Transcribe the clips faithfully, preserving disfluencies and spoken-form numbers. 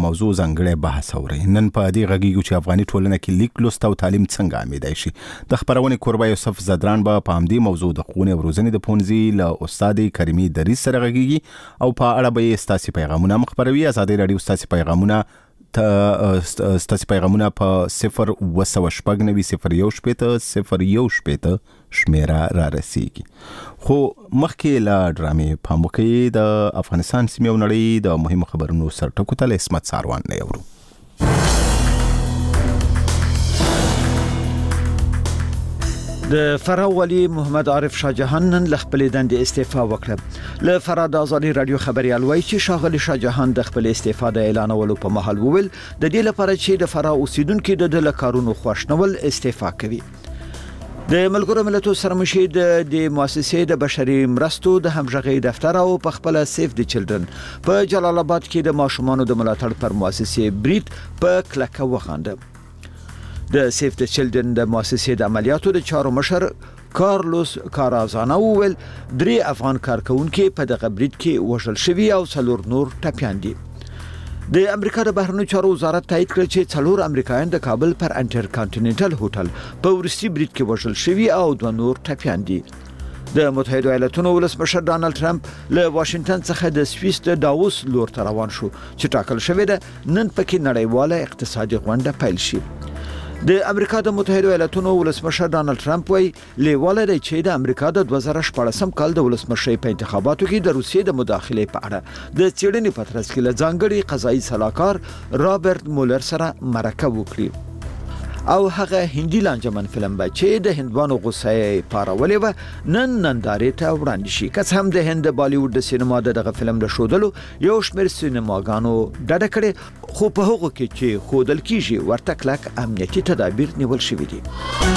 موضوع ځانګړی بحث اورئ. نن په دې غږیږو چې افغاني ټولنه کې لیک لوست او تعلیم څنګه عامېدای شي. د خپرونې کوربه یوسف زدران به په همدې موضوع د ښوونې او روزنې د پوهنځي له استاد کریمي دریځ سره غږیږي او په اړه به یې ستاسې پیغامونه هم خپروي. ازادي راډیو ستاسې پیغامونه ستاسې پیغامونه په صفر اوه سوه شپږ نوي صفر یو شپېته صفر یو شپېته شمیره را رسیږي. خو مخکې له ډرامې پام وکړئ. د افغانستان سیمې او نړۍ د مهمو خبرونو سرټکو ته له عصمت ساروان نه اورو. د فراه والي محمد عارف شاه جهان نن له خپلې دندې استعفا وکړه. له فراه د ازادي راډیو خبريال وایي چې ښاغلي شاه جهان د خپل استعفا د اعلانولو په مهال وویل د دې لپاره چې د فراه اوسیدونکو د د کارونو خوښ نول استعفا کوي. د ملګرو ملتونو سره مشي د د مؤسسې د بشري مرستو د همغږي دفتر او په خپل سیف د چلډرن په جلال آباد کې د ماشومانو د ملاتړ پر مؤسسې بریټ په کلکه وغانده. د سیف د چلډرن د مؤسسې د عملیاتو د چارو مشر کارلوس کارازانا وویل درې افغان کارکونکو په دغه بریټ کې وژل شوي او څلور نور ټپیان دي. د امریکا د بهرنیو چارو وزارت تایید کړ چې څلور امریکایان د کابل پر انټر کانټیننټل هوټل په ورستي بریټ کې وژل شوي او دوه نور ټپیان دي. د متحده ایالاتونو ولسمشر ډانلډ ټرمپ له واشنگټن څخه د سویس د داووس لور ته روان شو چې ټاکل شوی ده نن پکې نړیواله اقتصادي غونډه پیل شي. د امریکا د متحده ایالاتونو ولسمشر ډانلډ ټرمپ وایي لیواله دی چې د امریکا د دوه زره شپاړسم کال د ولسمشۍ په انتخاباتو کې د روسیې د مداخلې په اړه د څېړنې په ترڅ کې له ځانګړي قضایي سلاکار رابرټ مولر سره مرکه وکړي او هغه هندي لانجمن فلم به چې د هندوانو غوسه پارولې و نن نندارې ته وړاندې شي. که څه هم د هند بالیوډ د سینما دغه فلم د شودلو یو شمېر سینماګانو ډډه کړې خو په هغو کې چې خودل کیږي ورته کلک امنیتي تدابیر نیول شوي دي.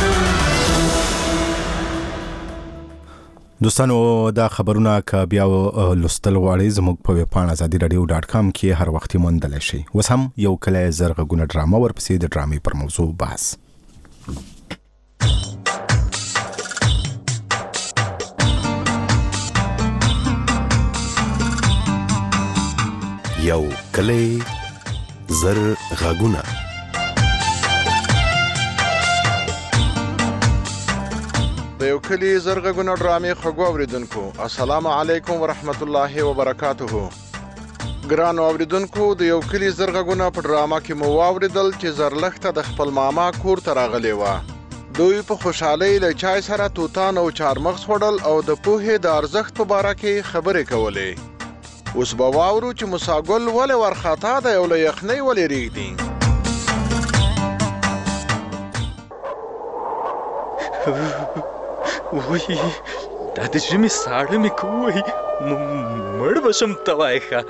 دوستانو دا خبرونه که بیا لوستل غواړئ زموږ په ویب پاڼه ازادي راډیو ډاټ کام کې هر وخت موندلی شئ. اوس هم یو کلی زر غږونه ډرامه ورپسې د ډرامې پر موضوع بحث. یو کلی زر غږونه. د یو کلی زرغږونه ډرامې خوږو اوریدونکو السلام علیکم ورحمت الله وبرکاته. ګرانو اوریدونکو د یو کلی زرغږونه په ډرامه کې مو واوریدل چې زرلښته د خپل ماما کور ته راغلی و. دوی په خوشحالۍ له چای سره توتان او چارمغز خوړل او د پوهې د ارزښت په باره کې خبرې کولې. اوس به واورو چې موساګل ولې ورخطا دی او له یخنۍ ولې ریږدي. وای دا د ژمي ساړه مې کوي مړ به شم ته وایې ښه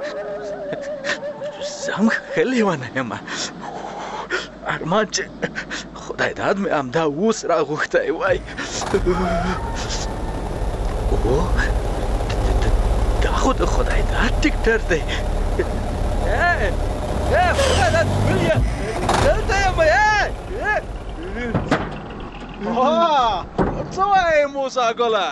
زه هم ښه لیونه یم ارمان چې خدای داد مې همدا اوس راغوښتی وای. او دا خو د خدای داد ټکټر دی. خدای داد ولیا دلته یم څه وایې موسی ګله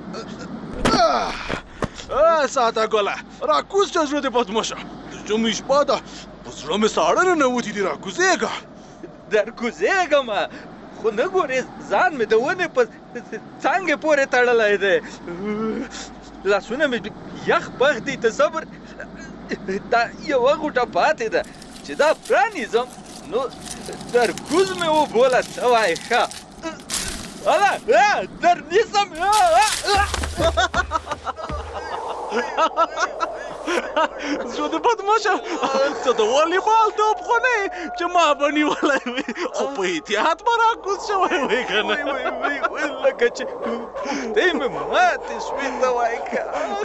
ساده ګله راکوز چې زړه دې بد مه شه. د ژمي شپه ده په زړه مې ساړه ننوتي دي راکوزېږه. درکوزېږم خو نه ګورې ځان مې د ونې په څانګې پورې تړلی دی. لاسونه مې یخ بخ دي ته صبر دا یوه غوټه پاتې ده چې دا پرانیزم نو درکوز مې وبوله څه وایې ښه الا در نیستم. زړه دې بد مه شه څه د والیبال توپ خو نه چې ما به نیولی وي خو په احتیاط به راکوز شوی وی که نه لکه چې پښتۍ مې ماتې شوې ته وایې که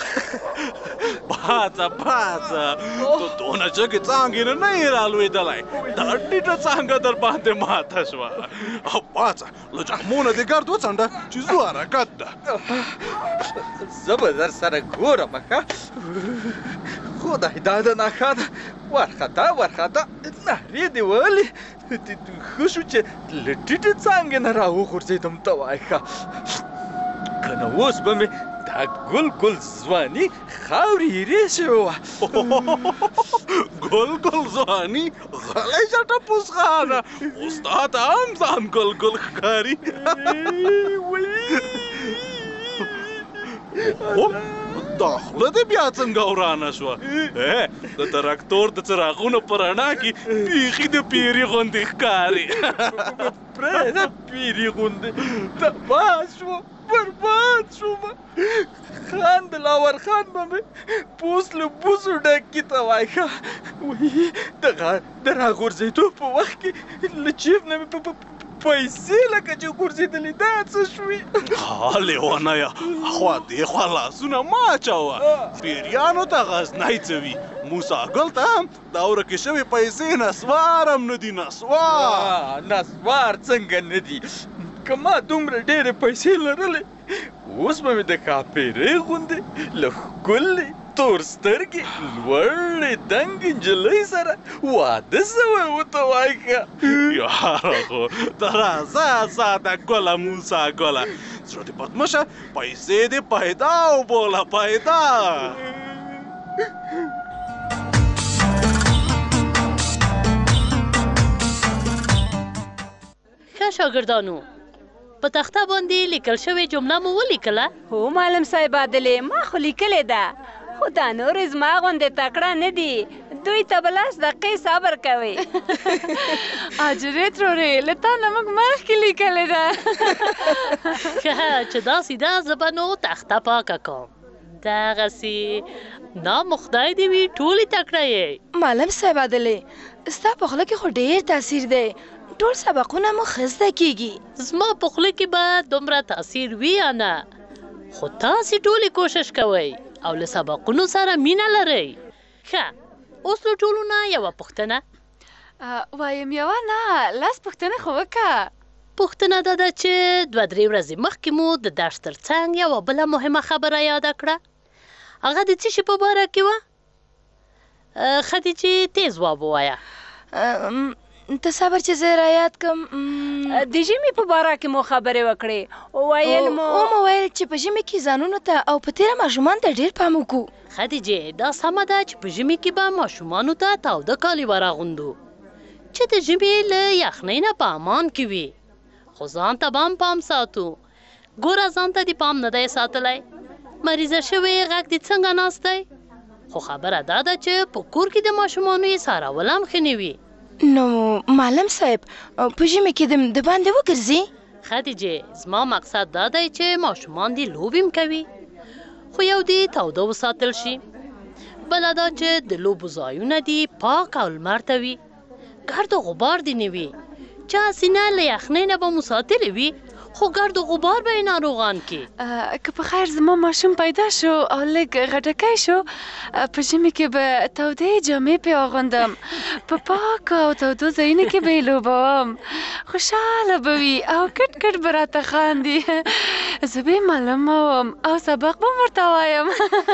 پاڅه پاڅه تو دونه چکې څانګې نه نه یې رالوېدلی دا ټیټه څانګه در باندې ماته شوه. او پاڅه له جامونه دې ګرد وڅنډه چې ځو حرکت ده. زه به در سره ګورم ښه خدای دا د نښه ده ورخطا ورخطا نهرې دې ولې ښه شو چې له ټیټې څانګې نه راوغورځېدم ته وایې ښه که نه اوس به مې د دا ګل ګل ځواني خاورې ایرې شوې وه. ګل ګل ځواني غلی شه ټپوس خانه، اوس تا ته هم ځان ګل ګل ښکاري. دا خوله دې بیا څنګه ورانه شوه؟ د تراکتور د څراغونو په رڼا کې بیخي د پیري غوندې ښکاري. پرېږده پیري غوندې تباه شوم، برباد شوم. خان دلاور خان به مې پوس له بوسو ډک کي ته وایښه. وایي د راغورځېدو په وخت کې له جیب نه مې پیسې لکه چې غورځېدلې دا څه شوې؟ ها لیونیه، خوا دې خوا لاسونه مه اچوه. پیریانو ته غزنی څه وي، موسی ګل ته هم دا ورکې شوې پیسې نسوار هم نه دي. نسوار نسوار څنګه نه دي؟ که ما دومره ډېرې پیسې لرلې اوس به مې د کاپیرې غوندې له ښکلې تور سترګې لوړې دنګې نجلۍ سره واده سوی ورته وایښه. یاره خو ته راځه ساده ګله موسی ګله، زړه دې بد مه شه، پیسې دې پیدا وبوله پیدا. ښه شاګردانو، په تخته باندې لیکل شوې جمله مو ولیکله؟ هو معلم صاحب عادلې، ما خو لیکلې ده، خو دا نورې زما غوندې تکړه نه دي، دوی ته به لس دقیقې صبر کوي. اجرې ترورې له تا نه موږ مخکې لیکلې ده. ښه چې داسې ده، زه به نو تخته پاکه کوم. دغسې نام خدای دې وي ټولې تکړه یې. معلم صاحب عادلې، ستا په خوله کې خو ډېر تاثیر دی، ټول سبقونه مو ښه زده کېږي. زما په خوله کې به دومره تاثیر وي یا نه، خو تاسې ټولې کوشش کوئ او له سبقونو سره مینه لرئ. ښه، اوس له ټولو نه یوه پوښتنه وایم. یوه نه، لس پوښتنې خو وکړه. پوښتنه دا ده چې دوه درې ورځې مخکې مو د درس تر څنګ یوه بله مهمه خبره یاده کړه. هغه د څه شي په باره کې وه؟ خدیجې تیز ځواب ووایه. ته صبر چې زه رایاد کړم. د ژمي په باره کې مو خبرې وکړې، ویل مو مو ویل چې په ژمي کې ځانونو ته او په تېره ماشومانو ته ډېر پام وکړو. خدیجې، دا سمه ده چې په ژمي کې به ماشومانو ته تاوده کالي وراغوندو چې د ژمي له یخنۍ نه په امان کې وي، خو ځان ته به هم پام ساتو. ګوره، ځان ته دې پام نه دی ساتلی، مریضه شوی غږ دې څنګه ناست دی؟ خو خبره دا ده چې په کور کې د ماشومانو یې څارول هم ښه نه وي. نو معلم صاحب، په ژمي کې د باندې وګرځي؟ خدیجې، زما مقصد دا دی چې ماشومان دې لوبې هم کوي، خو یو دې تاوده وساتل شي، بله دا چې د لوبو ځایونه دې پاک او لمر ته وي، ګرد و غبار دې نه وي، چې هسې نه له یخنۍ نه به مو ساتلې وي، خو ګرد و غبار به یې ناروغان کې. که په خیر زما ماشوم پیدا شو او لږ غټکی شو، په ژمي کې به تودې جامې پرې واغوندم، په پاکو او تودو ځایونو کې به یې لوبوم، خوشحاله به وي او کټ کټ به راته خاندي. زه به یې معلمه وم او سبق به ورته وایم.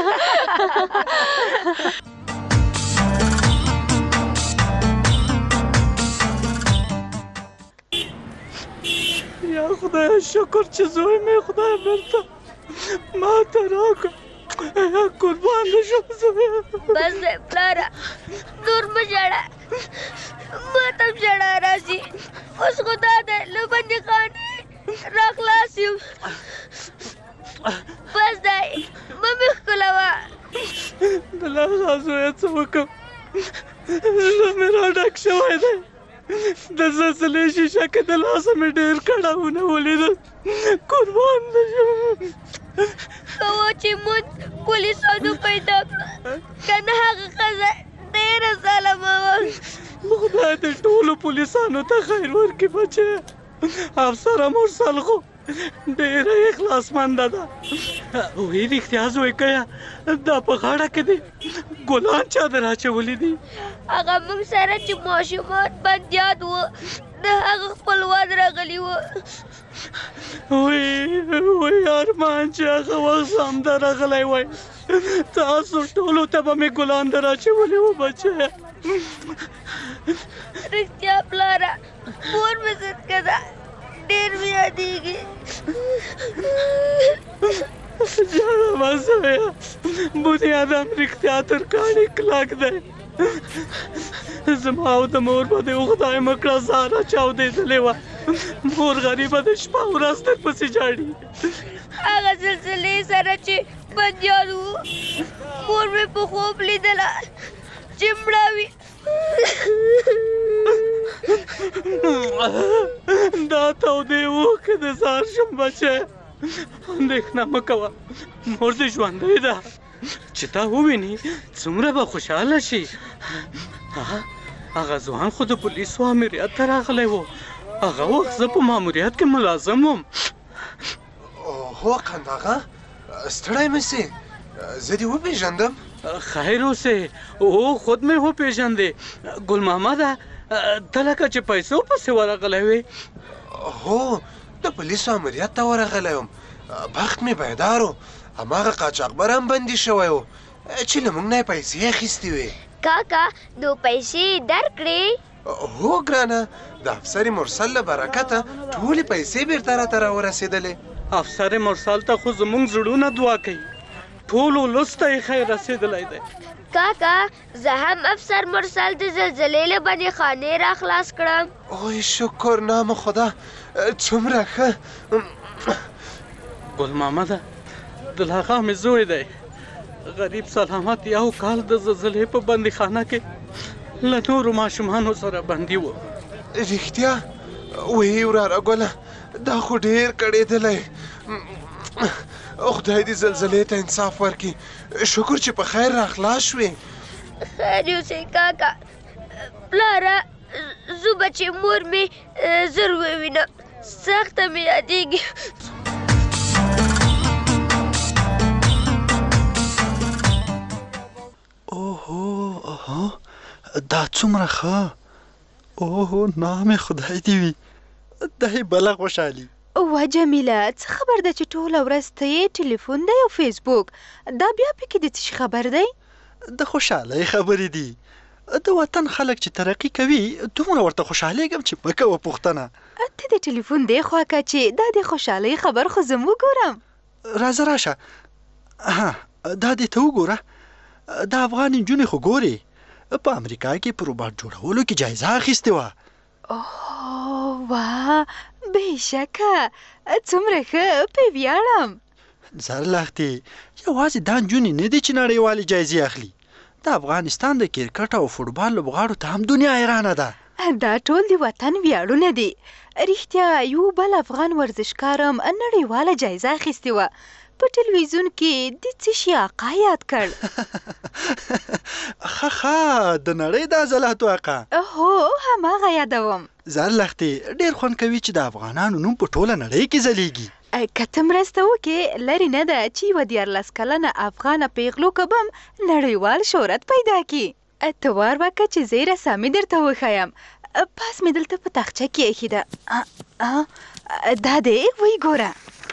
یا خدای شکر چې زوی مې خدای بیرته ما ته راکړ. قربان دې شم زویه. بس دی پلاره، نور مه ژاړه، ما ته هم ژړا راځي. اوس خو دا دی له بندیخانې را خلاص یم. بس دی، مه مې ښکلوه. بلاخره زویه څه وکړم، زړه مې را ډک شوی دی. د زلزلې شیشه کې د لاسه مې ډېر کړاوونه ولیدل. قربان دې شم. که و چې مونږ پولیسانو پیدا کړه، که نه هغه ښځه ډېره ظالمه وه. خدای دې ټولو پولیسانو ته خیر ورکړي بچیه. افسره مرسل خو ډېره اخلاصمنده ده. وایي رښتیا زوی کیه، دا په غاړه کې دی ګلان چا در اچولي دي؟ هغه موږ سره چې ماشومان بندیان وو، د هغه خپلوان راغلي وو. وایي وایي ارمان چې هغه وخت همدا راغلی وای، تاسو ټولو ته به مې ګلان در اچولي وو بچیه. رښتیا پلاره، مور مې صدقه ده، ډېر مې یادېږي. ژاړه تر کاڼي کلک دی. زما او د مور به دې خدای مه کړه زاره چاودېدلې وه. مور غریبه د شپه ورځ در پسې ژاړي. هغه زلزلې سره چې بندیان وو مور مې په خوب لیدله چې مړه وي. دا تودې اوښکې د سهار شم بچی. اندېښنه مه کوه مور دې ژوندۍ ده. چې تا وویني څومره به خوشحاله شي. هغه ځوان خو د پولیسو امریت ته راغلی و. هغه وخت زه په ماموریت کې ملازم وم. هو قنداغه ستړی مه سې، زه دې وپېژندم. خیر اوسې. او خود مې وپېژندې. ګل محمده ته لکه چې پیسو پسې ورغلی وې. هو د پولیسو امریت ته ورغلی وم. بخت مې بیدار و. هماغه قاچاقبر هم بندي شوی و چې له موږ نه یې پیسې اخیستې وې. کاکا نو پیسې درکړې؟ هو ګرانه د افسر مرسل له برکته ټولې پیسې بیرته راته راورسېدلې. افسر مرسل ته خو زموږ زړونه دعا کوي. ټول ولس ته یې خیر رسېدلی دی. کاکا زه هم افسر مرسل د زلزلې له بندي خانې را خلاص کړم. اوی شکر نام خدا څومره ښه. ګل محمده دلهغه مې زوی دی. غریب سلامت یو کال د زلزلې په بندي خانه کې له نورو ماشومانو سره بندي و. رښتیا وی وراره ګله دا خو ډېر کړېدلی. خدای دې زلزلې ته انصاف ورکړي. شکر چې په خیر را خلاص شوې. خیر اوسې کاکا. پلاره زه به چې مور مې زر ووینم سخته مې یادېږي. اوهو اوهو دا څومره ښه. اوهو نام خدای دې وي. دا بله خوشحالي. وا جمیله څه خبر ده چې ټوله ورځ ته یې ټلیفون دی او فیسبوک دا بیا پکې د څه خبر دی؟ د خوشحالۍ خبرې دي. د وطن خلک چې ترقي کوي دومره ورته خوشحالېږم چې مه کوه پوښتنه. ته د ټلیفون دی خوا که چې دا د خوشحالۍ خبر خو زه وګورم. راځه راشه. ها دا دې ته وګوره. د افغان نجونې خو ګورې په امریکا کې په روباټ جوړولو کې جایزه اخیستې وه. اوه واه بېشکه څومره ښه پې ویاړم. زر لختې یوازې دا نجونې نه دي چې نړیوالې جایزې اخلي. د افغانستان د کرکټ او فوټبال لوبغاړو ته هم دنیا حیرانه ده. دا ټول د وطن ویاړونه دي. رښتیا یو بل افغان ورزشکار هم نړیواله جایزه اخیستې وه. په ټلویزیون کې د څه شي آقا یاد کړ. ښه ښه د نړۍ د عضلاتو آقا. هو هماغه یادوم. زر لختې ډېر خوند کوي چې د افغانانو نوم په ټوله نړۍ کې ځلیږي. که ته مرسته وکړې لرې نه ده چې یوه دیارلس کلنه افغانه پیغلو کبم نړیوال شهرت پیدا کړي. ته وار وکړه چې زه یې رسامي درته وښیم. پاس مې دلته په تاخچه کې ایښې ده. دا دی ویې ګوره.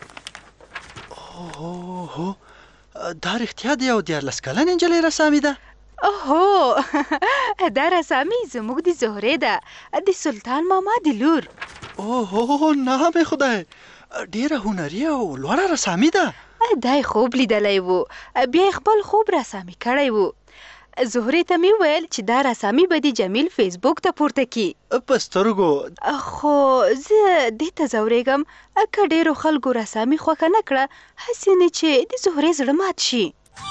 اوهو دا رښتیا د یو دیارلس کلنې نجلۍ رسامي ده؟ اوهو دا رسامي زموږ د زهرې ده د سلطان ماما د لور. اوهو نام خدای ډېره هنري او لوړه رسامي ده. دا یې خوب لیدلی و بیا یې خپل خوب رسامي کړی و. زهرې ته مې وویل چې دا رسامي به د جمیل فیسبوک ته پورته کړي. په سترګو. خو زه دې ته ځورېږم که ډېرو خلکو رسامي خوښه نه کړه هسې نه چې د زهرې زړه مات شي.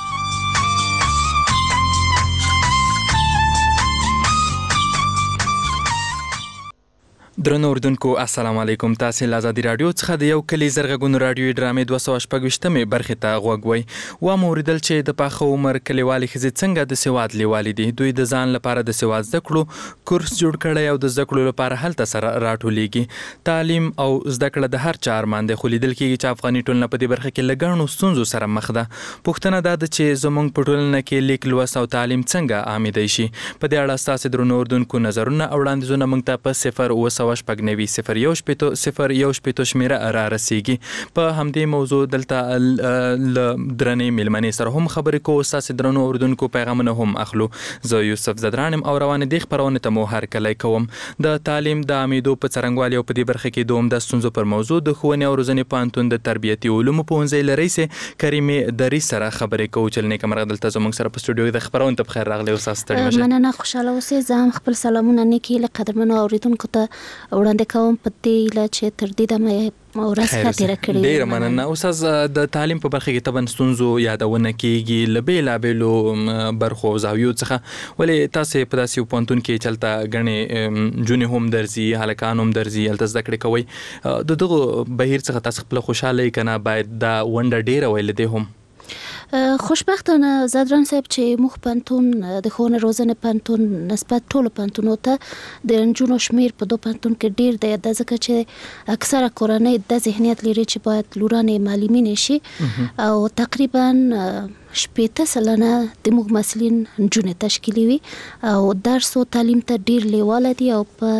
درنو اردوونکو السلام علیکم. تاسې له ازادي راډیو څخه د یو کلي زرغږونو راډیوي ډرامې دوه سوه شپږ ویشتمې برخې ته غوږ وئ. ومو اورېدل چې د پاخه عمر کلیوالې ښځې څنګه د سواد لیوالې دي. دوی د ځان لپاره د سواد زده کړو کورس جوړ کړی او د زده کړو لپاره هلته سره راټولېږي. تعلیم او زده کړه د هر چا ارمان دی خو لیدل کېږي چې افغاني ټولنه په دې برخه کې له ګڼو ستونزو سره مخ ده. پوښتنه دا ده چې زموږ په ټولنه کې لیک لوست او تعلیم څنګه عامېدی شي. په دې اړه ستاسې درنو اردوونکو نظرونه او وړاندیزونه موږ ته په صفر اوه سوه سوه شپږ نوي صفر یو شپېتو صفر یو شپېتو شمېره را رسیږي. په همدې موضوع دلته له درنې میلمنې سره هم خبرې کوو، ستاسې درنو اورېدونکو پیغامونه هم اخلو. زه یوسف زدران یم او روانې دې خپرونې ته مو هرکلی کوم. د تعلیم د عمیدو په څرنګوالي او په دې برخه کې د عمده ستونزو پر موضوع د ښوونې او روزنې پوهنتون د تربیتي علومو پوهنځي له رئیسې کریمې دریځ سره خبرې کوو. چې نیکه مرغه دلته زموږ سره په سټوډیو کې د خپرونې ته بخیر راغلی اوسه ستړي مه شئ. مننه، خوشحاله اوسئ. زه هم خپل سلامونه نیکې له قدرمنو اورېدونکو ته وړاندې کوم په دې هیله چې تر دې دمه ورځ ښه تېره کړې. ډېره مننه. استاد، د تعلیم په برخه کې طبعا ستونزو یادونه کېږي له بېلابېلو برخو او زاویو څخه، ولې تاسې په داسې یو پوهنتون کې چې هلته ګڼې نجونې هم درځي، هلکان هم درځي، هلته زده کړې کوئ، د دغو بهیر څخه تاسې خپله خوشحاله یئ که نه؟ باید دا ونډه ډېره وی له دې هم. خوشبختانه زدران صاحب چې موږ پوهنتون د ښوونې روزنې پوهنتون نسبت ټولو پوهنتونو ته د نجونو شمیر په دو پوهنتون کې ډیر دی، دا ځکه چې اکثره کورنۍ د ذهنیت لري چې باید لورانې معلمینې شي او تقریبا شپېته سلنه د موږ مسلین نجونې تشکیلي وي او درس او تعلیم ته ډیر لیواله دي او په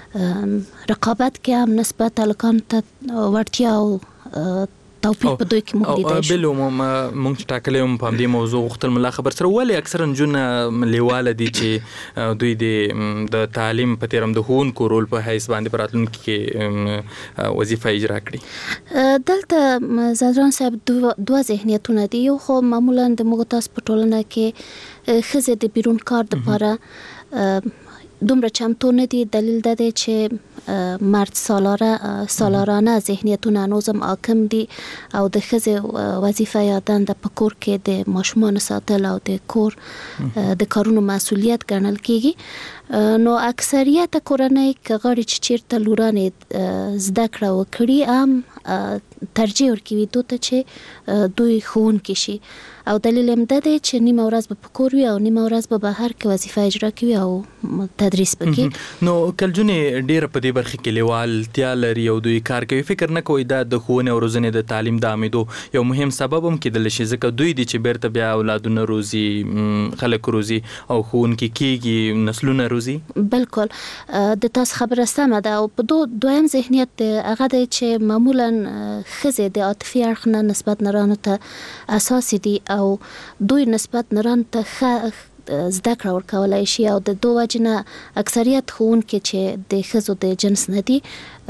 رقابت کې هم نسبت هلکانو ته وړتیا او توفیق په دوی کې موږ لیدای شو. بل عموم موږ چې ټاکلی هم په همدې موضوع غوښتل ملا خبر سره، ولې اکثره نجونه لیواله دي چې دوی د تعلیم په تېر هم د ښوونکو رول په حیث باندې په راتلونکي کې وظیفه اجرا کړي؟ دلته زدران صاحب دوه ذهنیتونه دي. یو خو معمولا د موږ تاسو په ټولنه کې ښځې د بیرون کار دپاره دومره چمتو نه دي. دلیل دا دی چې مرد سالاره سالارانه ذهنیتونه هنوزم حاکم دي او د ښځې وظیفه یا دنده په کور کې د ماشومانو ساتل او د کور د کارونو مسؤلیت ګڼل کېږي. نو اکثریت کورنۍ که غواړي چې چیرته لورانې زده کړه وکړي هم ترجیح ورکوي دو ته چې دوی ښوونکي شي او دلیل هم دا دی چې نیمه ورځ به په کور وي او نیمه ورځ به بهر کې وظیفه اجرا کوي او تدریس وکړي. نو کلجونې ډېره په دې برخه کې لیوالتیا لري او دوی کار کوي، فکر نه کوي دا د ښوونې او روزنې د تعلیم د عمیدو یو مهم سبب هم کېدلی شي، ځکه دوی دي چې بیرته بیا اولادونه روزي، خلک روزي او ښوونکي کېږي، نسلونه روزي. بالکل د تاسو خبره سمه ده. او په دو دویم ذهنیت هغه دی چې معمولا ښځې د عاطفي اړخ نه نسبت نرانو ته اساسي دي او دوی نسبت نرانو ته ښه زده کړه ورکولای شي او د دو وجې نه اکثریت ښوونکي چې د ښځو د جنس نه دي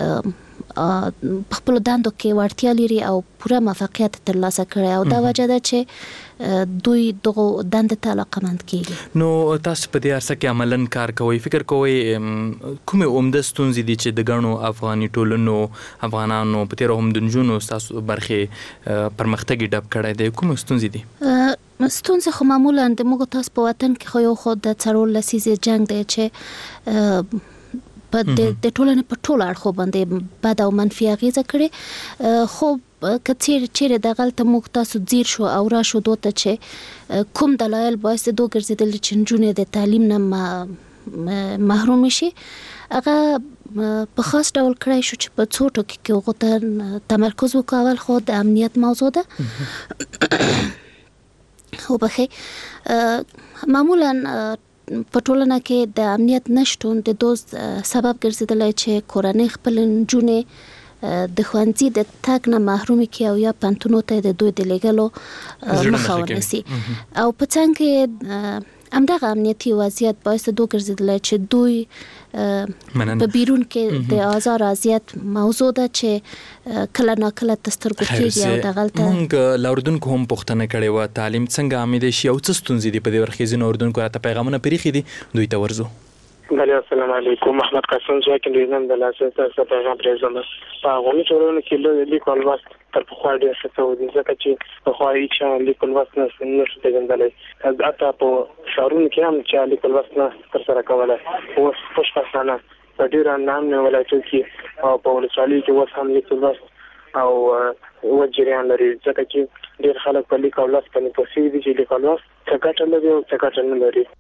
په خپلو دندو کې وړتیا لري او پوره موفقیت ترلاسه کړی او دا وجه ده چې دوی دغو دندې ته علاقمند کېږي. نو تاسو په دې عرصه کې عملاً کار کوئ، فکر کوئ کومې عمده ستونزې دي چې د ګڼو افغاني ټولنو افغانانو په تېره هم د نجونو ستاسو برخې پرمختګ یې ډب کړی دی؟ کومې ستونزې دي؟ ستونزې خو معمولا د موږ تاسو په وطن کې خو یو خو د څلور لسیزې جنګ دی چې په د ټولنې په ټولو اړخو باندې بد او منفي اغېزه کړې. خو که چیرې دغلته موږ تاسو ځیر شو او راشو دو ته چې کوم دلایل باعث دو ګرځېدل چې نجونې د تعلیم نه محروم شي، هغه په خاص ډول کړی شو چې په څو ټکو کې هغو ته تمرکز وکول. خو د امنیت موضوع ده خو بخې معمولا په ټولنه کې د امنیت نشتون د دوز سبب ګرځېدلی چې کورنۍ خپل نجونې د ښوونځي د تګ نه محرومې کړي او یا پوهنتونو ته د دوی د لیږلو مخه ونیسي او په څنګ کې همدغه امنیتي وضعیت باعث دو ګرځېدلی چې دوی په بیرون کې د آزار اذیت موضوع ده چې کله ناکله تر سترګو کېږي او دغلته موږ له اردوونکو هم پوښتنه کړې وه تعلیم څنګه عامېدی شي او څه ستونزې دي په دې برخه کې؟ ځینو اردوونکو راته پیغامونه پرېښي دي، دوی ته ورځو. بله السلام علیکم، محمد قاسم ځواک انډویزم د لاسرسي څخه پیغام پرېږدم. په هغوی ټولنو کې له لیک او لوست تر پخوا ډېر ښه شوی دی، ځکه چې پخوا هېڅ چا لیک او لوست نه شو پېژندلی، حتی په ښارونو کې هم چا لیک او لوست نه ترسره کولی. اوس خوشبختانه په ډېرو ناامنو ولایتونو کې او په ولسوالیو کې اوس هم لیک او لوست او وچ جریان لري، ځکه چې ډېر خلک په لیک او لوست باندې پوه شوي دي چې لیک او لوست څه ګټه لري او څه ګټه نه لري.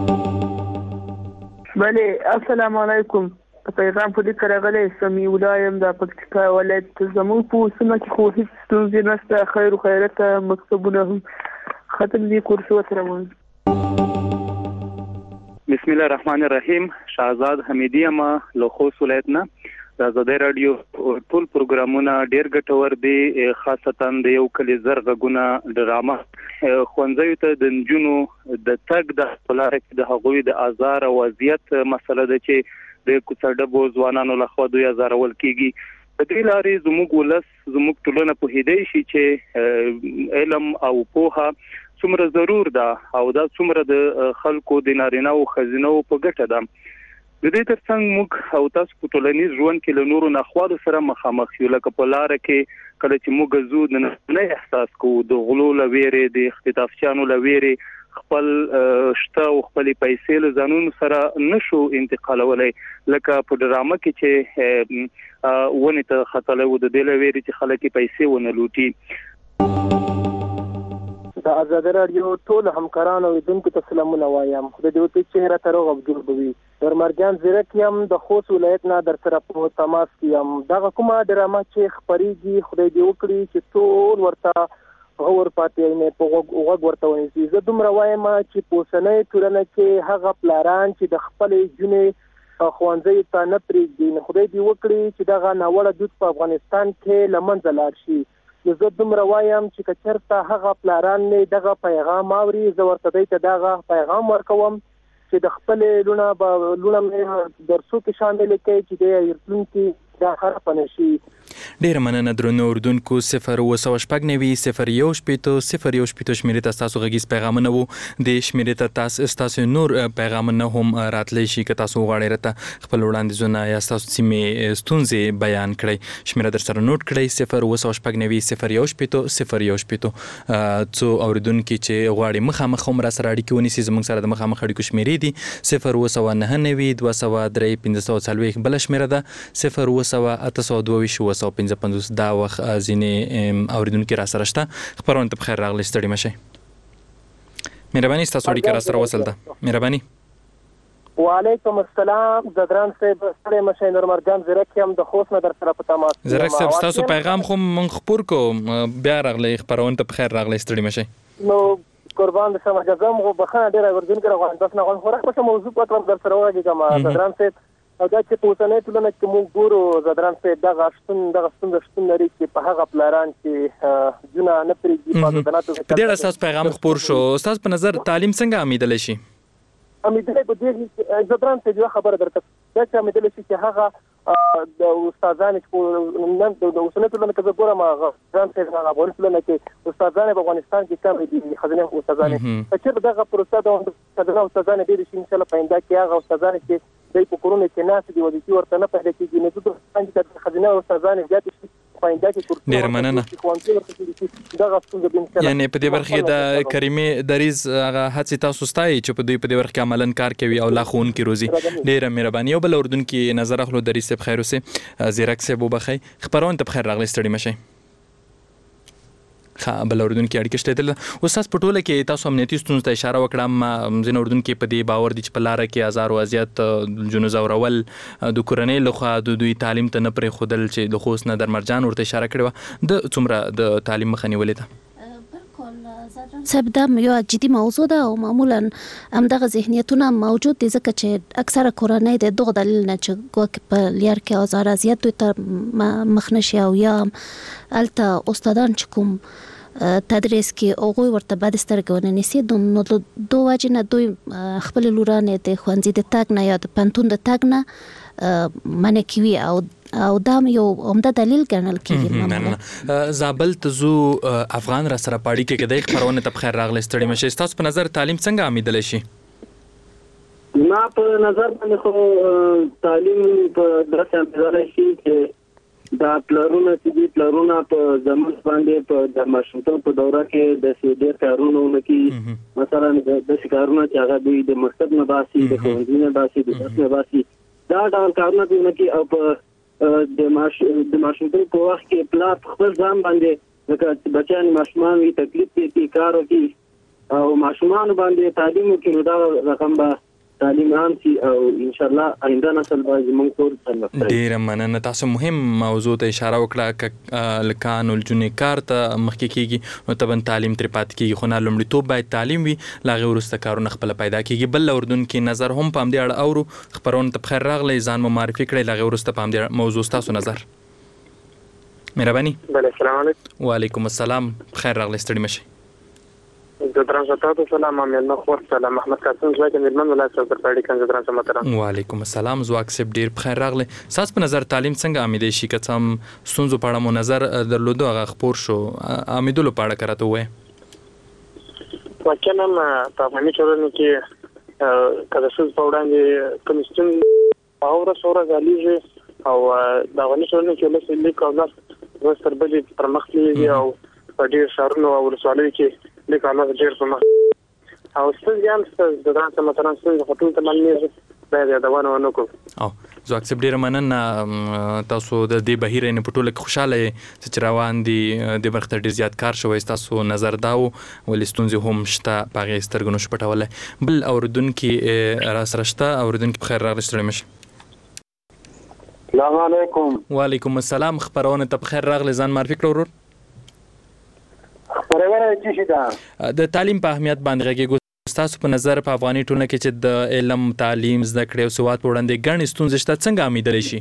بله السلام علیکم، پیغام په لیک راغلی سمیع الله یم د پکتیکا ولایت. زموږ په سیمه کې خو هېڅ ستونزې نشته، خیر و خیرت مکتبونه هم ختم دي، کورسونه روان. بسم الله الرحمن الرحیم. شهزاد حمیدی ما له خوست ولایت نه. د آزادۍ رادیو ټول پروګرامونه ډیر ګټور دي، خاصتا د یو کلی زرغونه ډرامه خوندزیو ته د نجونو د تګ د خلاره د هغوی د آزار او اذیت مسله ده چې د کوڅډبو ځوانانو لخوا دوی آزارول کیږي. د دې لارې زموږ ولس زموږ ټولنه په هدي شي چې علم او پوهه څومره ضرور ده او دا څومره د خلکو د نارینه او خزینو په ګټه ده. د دې ترڅنګ موږ او تاسو په ټولنیز ژوند کې له نورو نخوالو سره مخامخ یو، لکه په لار کې کله چې موږ زو د نه احساس کوو د غلو لويرې د اختطافچانو لويرې خپل شته او خپل پیسې له ځانونو سره نشو انتقالولای، لکه په ډرامه کې چې ونه ته خطلې و د دې لويرې چې خلک پیسې ونه لوټي. د آزادۍ رادیو ټول همکارانو دونکو ته سلامونه وایم. خدای دې وکړي چې هر تر وګور بوي. در مرجان زیرک یم د خوست ولایت نه در سره په تماس کې یم. دغه کومه ډرامه چې خبريږي خدای دې وکړي چې ټول ورته غور پاتې نه په وګ ورته ونیسي. زه دومره وایم چې په سنې ټولنه کې هغه پلاران چې د خپل جنې خوانځي ته نه پریږدي، خدای دې وکړي چې دغه ناوړه دود په افغانستان کې لمنځه لاړ شي. زه دومره وایم چې کچرته هغه پلاران نه دغه پیغام اوري، زه ورته دوی ته دغه پیغام ورکوم چې د خپل لونه به لونه مې درسو کې شامل کړي چې د یرتونکو دا خراب نشي. ډیر مننه درنو اردوونکو. صفر و سو شپږ نوي صفر یو شپېتو صفر یو شپېتو شمیرې ته تاسو غږیز پیغامونه وو د شمیرې ته تاسو تاسو نور پیغامونه هم راتلی شي که تاسو غواړئ راته خپل وړاندیزونه یا تاسو سیمې ستونزې بیان کړئ. شمیره در سره نوٹ کړئ صفر و سو شپږ نوي صفر یو شپېتو صفر یو شپېتو. څو اوریدونکو چې غواړي مخامخ هم را سره اړیکه ونیسي زموږ سره د مخامخ اړیکو شمیرې دي صفر و سو نه نوي دوه سو درې پنځه سوه څلوېښت بل شمیره ده صفر و سو اته سوه دوه ویشت اووه سوه پنځه پنځوس. دا وخت ځینې اوریدونکو را سره شته. خبرونه ته بخیر راغلی، ستړي مشئ. مهرباني ستاسو اړیکه را سره وصل ده. مهرباني. وعلیکم السلام. زدران صاحب ستړي مشئ. نور مرجان زیرک یم د خوست نه در سره په تماس. زیرک صاحب تاسو پیغام خو مونږ خبر کو بیا راغلی، خبرونه ته بخیر راغلی، ستړي مشئ. نو قربان د سم جزام غو بخنه ډیره ورجن کړه غواړم تاسو نه غواړم خو راځه موضوع په در سره وایي زدران صاحب او دا چې په اوسنۍ ټولنه کې موږ ګورو زدران صاحب دغه شتون دغه ستونزه شتون لري چې په هغه پلاران چې جونه نه پرېږدي په دناتو په دې اړه تاسو پیغام خپور شو. تاسو په نظر تعلیم څنګه امیدل شي؟ امیدل په دې زدران صاحب یو خبره درته دا چې امیدل شي چې هغه د استادانو چې نن د اوسنۍ ټولنه کې زه ګورم هغه ځان ته هغه افغان ټولنه کې استادانو په افغانستان کې کم دي، خزانه استادانو چې دغه پروسه د استادانو استادانو ډېر شي ان شاء الله پاینده کې هغه استادانو چې دای په کورونه کې ناس دي ودی ورته نه پیدا کیږي نه د څنګه خزینه او استادانو زیات شي پاینده کې کورونه. ډیر مننه. یعنی په دې برخه د کریمه دریز هغه هڅه تاسو ستای چې په دې په دې برخه عملاً کار کوي او لا خون کې روزي. ډیر مهرباني. یو بل اردن کې نظر اخلو دریز صاحب خیر اوسه. زیرک صاحب وبخی خبرونه ته بخیر راغلی، ستړي مشئ. خا بل اردن کې اړیکه شته دل استاد پټوله کې تاسو امنیتي ستونزو ته اشاره وکړم. ځین اردن کې په دې باور دي چې په لار کې هزار او ازیات جنو زورول د کورنۍ لخوا د دوی تعلیم ته نه پرې خودل چې د خوست نه در مرجان ورته اشاره کړې و د څومره د تعلیم مخه نیولې ده. صاحب دا یو جدي موضوع ده او معمولا همدغه ذهنیتونه موجود دي ځکه چې اکثره کورنۍ د دغه دلیل نه چې ګوک په لار کې هزار ازیات دوی ته مخ نشي او یا الته استادان چې کوم تدریس کې هغوی ورته بد سترګې ونه نیسي نو دو وجې نه دوی خپل لورانې د ښوونځي د تګ نه یا د پوهنتون د تګ نه منع کوي او او دا یو عمده دلیل ګڼل کېږي. زابل ته زو افغان را سره پاړی کې کېدای خبرونه ته بخیر راغلی، ستړي مشئ. تاسو په نظر تعلیم څنګه امیدل شي؟ ما په نظر باندې خو تعلیم په درسه امیدل شي چې دا پلارونه چې دي پلارونه په زمون باندې په د ماشومتوب په دوره کې د سیدې کارونه ونکي، مثلا د کارونه چې هغه دوی د مکتب نه باسي د ښوونځي نه باسي د درس نه باسي دا ډول کارونه دوی ونکي او په د ماش د ماشومتوب په وخت کې پلار خپل ځان باندې لکه بچیان ماشومان وي تکلیف کې کار کوي او ماشومان باندې تعلیم کې نو دا رقم به تعلیم عام شي او ان شاء الله آینده نسل به زموږ کور پرمختګ. ډیره مننه. تاسو مهم موضوع ته اشاره وکړه ک لکان الجنې کار ته مخکې کیږي نو طبعا تعلیم تر پات کیږي خو نه لومړیتوب باید تعلیم وي لاغه ورسته کارونه خپل پیدا کیږي. بل اردن کې نظر هم پام دی اړه اورو خبرونه ته بخیر راغلی ځان مو معرفي کړئ لاغه ورسته پام دی موضوع تاسو نظر. مهرباني. بله السلام علیکم. وعلیکم السلام. بخیر راغلی ستړي مشئ. د ترانسپورت سلام امین نخور سلام محمد قاسم زوی کې ملمن ولایت سر پړی کنه ترانسپورت. وعلیکم السلام. زواک سپ ډیر بخیر راغلی. ساس په نظر تعلیم څنګه امیدې شي که څم سونزو پاړه مو نظر درلودو هغه خبر شو امیدولو پاړه کراته وې. واکه نن په باندې چورنه کې کله څه په وړاندې کمیسټن اوره سوره غاليږي او دا باندې چورنه کې له سلی کوله وستر بلې پرمختللي او په ډیر شهرونو او ولسوالۍ کې د کارونه ډیر په مخ او ستاسو یم ستاسو د درانه مثلا ستاسو په ټول تمام نه باید یادونه ونه کو او زه اکسپ ډیر مننه تاسو د دې بهیر نه په ټوله کې خوشاله چې روان دي د برخه ډیر زیات کار شوی تاسو نظر داو ولستونځ هم شته پاغه سترګنو شپټول بل اوردون کې راس رشته اوردون کې بخیر راغلی ستړي مشه. السلام علیکم. وعلیکم السلام. خبرونه ته بخیر راغلی ځان معرفي کړو ورور. د تعلیم په اهمیت باندې غږیږو تاسو په نظر په افغاني ټولنه کې چې د علم تعلیم زده کړې او سواد په وړاندې ګڼ ستونزې شته څنګه امیدلای شي؟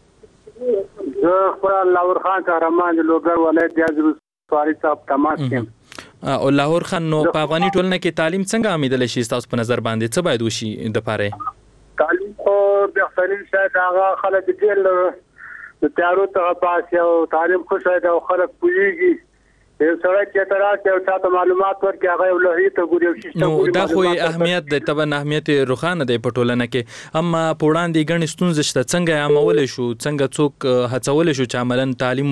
زه خپل لاهور خان قهرمان د لوګر ولایت د ازرسواري صاحب تماس کیم او لاهور خان نو په افغاني ټولنه کې تعلیم څنګه امیدلای شي تاسو په نظر باندې څه باید وشي د پاره؟ تعلیم خو بهترین شاید هغه خلک دې د تیارو ته پاس او تعلیم خو شاید او خلک پوهیږي یو سره چې تراسه او تاسو معلومات ورکړي هغه ولهي ته ګوري او شیشته نو دا خو اهمیت د تبن اهمیت روخانه د پټولنه کې اما پوړان دي ګڼ ستونزې شته څنګه عمل شو څنګه څوک هڅول شو چې عملاً تعلیم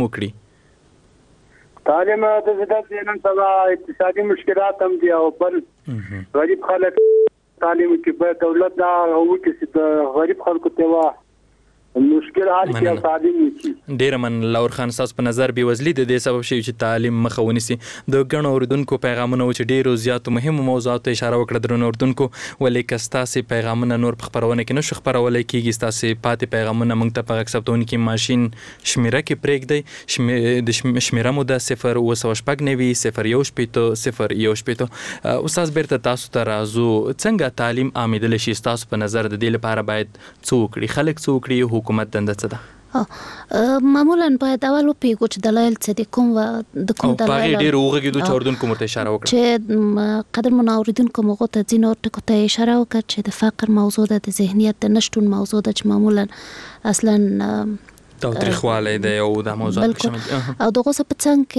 وکړي؟ تعلیم د زده نن سبا اقتصادي مشکلات هم دي او بل غریب خلک تعلیم کې به دولت دا او چې د غریب خلکو ته مشکل حال کې تعلیم نشي. ډیر من لاور خان ساس په نظر بي وزلي د دې سبب شي چې تعلیم مخه ونیسي د غنو اوردونکو پیغامونه چې ډیرو زیات مهم موضوعات اشاره وکړه درنو اوردونکو ولې کستاسي پیغامونه نور په خبرونه کې نشو خبرولای کیږي ستاسي پاتې پیغامونه موږ ته په اکسپټون کې ماشين شمیره کې پریک دی د شمیره مو د صفر او شپږ نوي صفر یو شپېته صفر یو شپېته استاد بیرته تاسو ته راځو څنګه تعلیم عامل شي تاسو په نظر د دې لپاره باید څو کړي خلک څو کړي حکومت دنده څه ده؟ معمولا باید اول وپیږو چې دلایل څه دي کوم د کوم دلایل او ډیر اوغږیدو چې اوردونکو مرته اشاره وکړه چې قدر منوریدونکو موږ ته ځینو ټکو ته اشاره وکړه چې د فقر موضوع ده د ذهنیت د نشټون موضوع ده چې معمولا اصلا تاریخواله ده او د موضوعات شامل او دغه څه په څنګه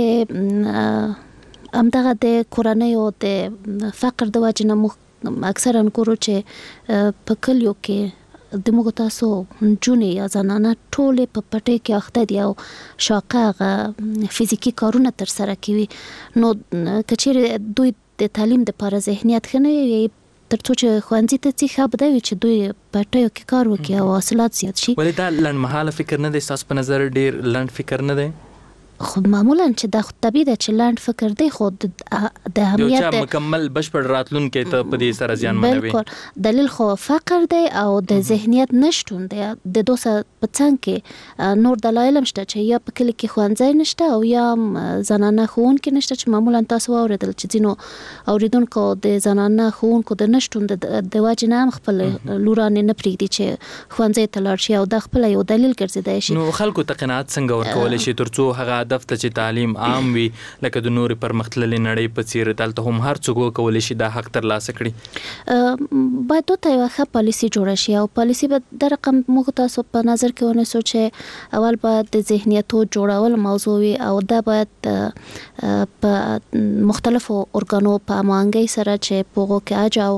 کې همدغه د کورنۍ او د فقر د وجې نه اکثرا ګورو چې په کلیو کې د موږ تاسو جونې یا زنانه ټولې په پټۍ کې اخته دي او شاقه فزیکی کارونه تر سره کوي نو کچېرې دوی د تعلیم د لپاره ذهنیت ښه نه وي ترڅو چې ښوونځي ته ځي ښه به دا وي چې دوی پټیو کې کار وکړي او حاصلات زیات شي. ولې دا لنډمهاله فکر نه دی ستاسو په نظر ډېر لنډ فکر نه دی؟ خو معمولا چې دا طبيعي ده چې لاند فکر دی خو د اهمیت یو مکمل بشپړ راتلونکي ته په دې سره زیان منوي. بالکل دلیل خو فقر دی او د ذهنیت نشټون دی د دوسه په څنګ کې نور دلایل شته چې یا په کلی کې ښوونځی نشته او یا زنانه ښوونکي نشته چې معمولا تاسو واوریدل چې ځینو اوریدونکو د زنانه ښوونکو د نشټون د واجب نه هم خپل لورانه نه پریږدي چې ښوونځي ته لاړ شي او د خپل یو دلیل ګرځیدای شي. نو خلکو ته قناعت څنګه ورکول شي ترڅو هغه هدف ته چې تعلیم عام وي لکه د نور پرمختللې نړۍ په څیر دلته هم هر څوک کولای شي دا حق ترلاسه کړي؟ باید ته یو ښه پالیسی جوړه شي او پالیسی به د رقم موږ تاسو په نظر کې ونیسو چې اول باید د ذهنیتو جوړول موضوع وي او دا باید په مختلفو ارګانو په هماهنګۍ سره چې په هغو کې اجر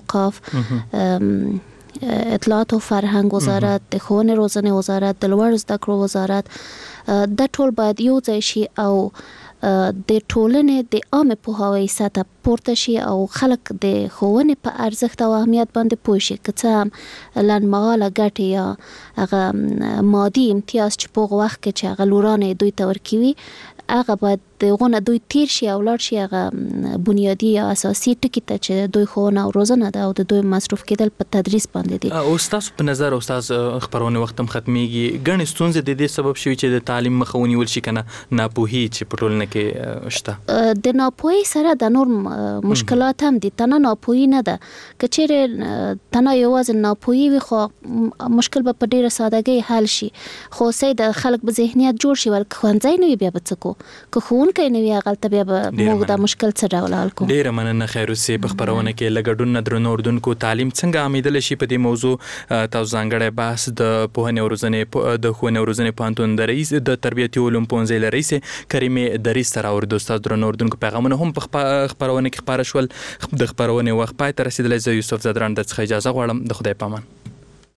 اوقاف اطلاعات او فرهنګ وزارت د ښوونې روزنې وزارت د لوړ زده کړو وزارت دا ټول باید یو ځای شي او د ټولنې د عامه پوهاوي سطح پورته شي او خلک د ښوونې په ارزښت او اهمیت باندې پوه شي که څه هم لنډمهاله ګټې یا هغه مادي امتیاز چې په هغه وخت کې چې هغه لورانې دوی ته ورکوي هغه باید د غونه دوی تیر شي او لاړ شي هغه بنیادی یا اساسي ټکی ته چې دوی ښوونه او روزنه ده او د دوی مصروف کېدل په تدریس باندې دي. او تاسو په نظر استاد خبرونه وخت هم ختميږي ګڼ ستونزې د دې سبب شوي چې د تعلیم مخه ونیول شي کنه ناپوهي چې په ټولنه کې شته. د ناپوهي سره د نور مشکلات هم دي، تنه ناپوهي نه ده. که چیرې تنه یوازې ناپوهي وي خو مشکل به په ډیره سادهګۍ حل شي، خو سې د خلک به ذهنیت جوړ شي ول ښوونځی نه وي بیا به څه کو، که ښوونکی نه وي هغلته بیا به موږ دا مشکل څه ډول حل کوو. ډیره مننه خیروسې په خپرونه کې له ګډون نه درنو اردوونکو تعلیم څنګه عامېدلی شي په دې موضوع تاسو ځانګړی بحث د پوهنې او روزنې د ښوونې او روزنې پوهنتون د رئیس د تربیتي علوم پوهنځۍ له رئیسې کریمې دریځ سره اورېدو. ستاسو درنو اردوونکو پیغامونه هم په خپرونه کې خپاره شول. د خپرونې وخت پای ته رسېدلی. زه یوسف زدران درڅخه اجازه غواړم. د خدای په امان.